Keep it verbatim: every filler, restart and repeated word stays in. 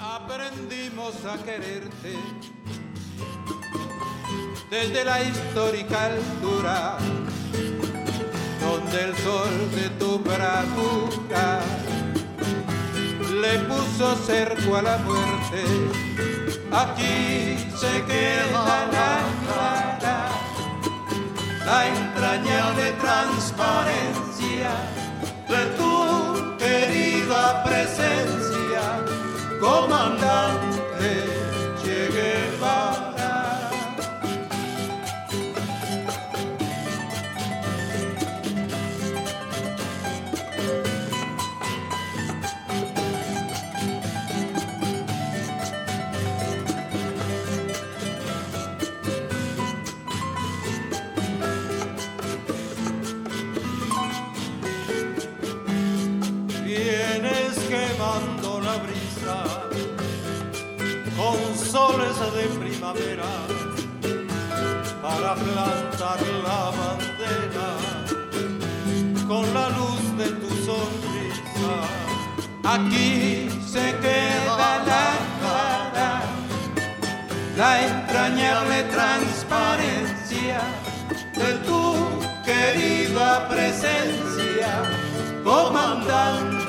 Aprendimos a quererte desde la histórica altura, donde el sol de tu bravura le puso cerco a la muerte. Aquí se queda la clara, la entrañable transparencia de tu querida presencia, comandante Che Guevara. Vienes quemando la brisa con soles de primavera para plantar la bandera con la luz de tu sonrisa. Aquí se queda la clara, la entrañable transparencia de tu querida presencia, comandante